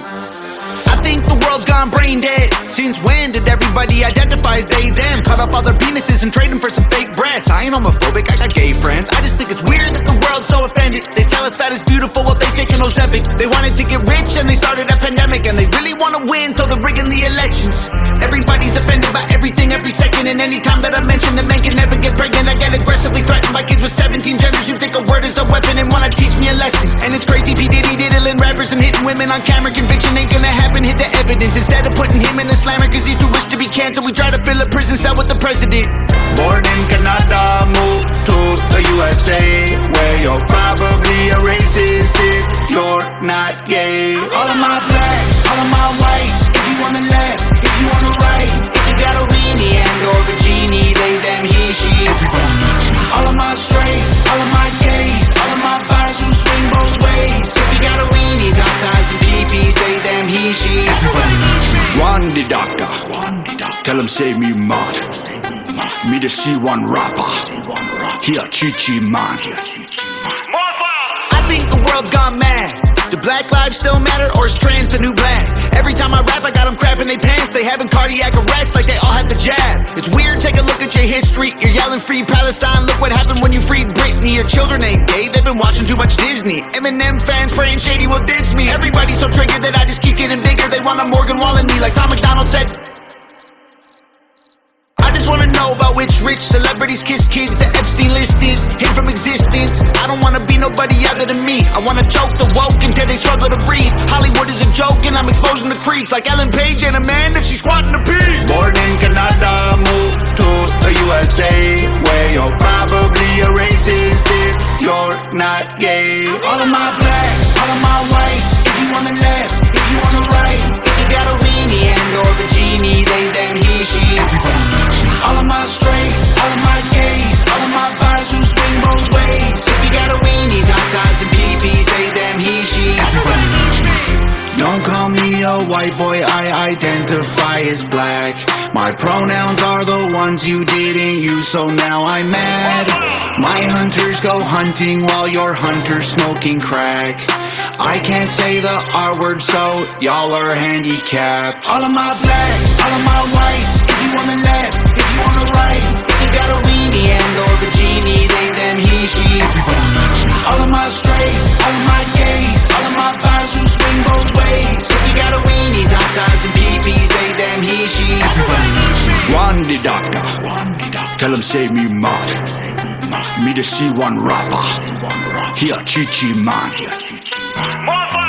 I think the world's gone brain dead. Since when did everybody identify as they, them? Cut up all their penises and trade them for some fake breasts. I ain't homophobic, I got gay friends. I just think it's weird that the world's so offended. They tell us fat is beautiful while they taking Ozempic. They wanted to get rich and they started a pandemic. And they really want to win, so they're rigging the elections. Everybody's offended by everything every second. And anytime that I mention that men can never get pregnant, I get aggressively threatened by kids with 17 genders who think a word is a weapon and wanna teach me a lesson. And it's crazy, P. Diddy diddling rappers and hitting women on camera. Conviction ain't gonna happen, hit the evidence. Instead of putting him in the slammer cause he's too rich to be canceled, we try to fill a prison cell with the president. Born in Canada, moved to the USA, where you're probably a racist if you're not gay. All of my blacks, all of my whites, if you on the left, if you on the right, if you got a weenie and or a genie, they, them, he, she, everybody needs me. All of my straights, all of my gays, all of my bis who swing both ways. If you got a weenie, top ties and peepees, they, them, he, she, everybody needs me. One the doctor, tell him save me mad. Me to see one rapper, he a Chi-Chi man. I think the world's gone mad. Do black lives still matter, or is trans the new black? Every time I rap, I got them crapping they pants. They having cardiac arrest like they all had the jab. It's weird, take a look at your history. You're yelling free Palestine, look what happened when you freed Britney. Your children ain't gay, they've been watching too much Disney. Eminem fans praying shady will diss me. Everybody's so triggered that I just keep getting bigger. They want a Morgan Wall in me like Tom McDonald said. I just wanna know about which rich celebrities kiss kids. The Epstein list is hid from existence. I don't wanna be nobody other than me. I wanna choke the woke until they struggle to breathe. Hollywood is a joke and I'm exposing the creeps. Like Ellen Page and a man if she's squatting to pee. Born in Canada, moved to the USA, where you're probably a racist if you're not gay. All of my blacks, all of my whites, if you on the left, if you on the right, if you got a weenie and or the genie, they, them, he, she, everybody needs me. All of my straights, all of my gays, all of my bis who swing both ways. If you got a weenie, top ties and peepees, they, them, he, she, everybody needs me. Don't call me a white boy, I identify as black. My pronouns are the ones you didn't use, so now I'm mad. My hunters go hunting while your hunter's smoking crack. I can't say the R word, so y'all are handicapped. All of my blacks, all of my whites, if you on the left, if you on the right, if you got a weenie and or the genie, they, them, he, she, everybody needs me. All of my straights, all of my gays, all of my bis who swing both ways. If you got a weenie, top ties and peepees, they, them, he, she, everybody needs me. One the doctor, tell him save me mad. Me to see one rapper, he a Chi-Chi man.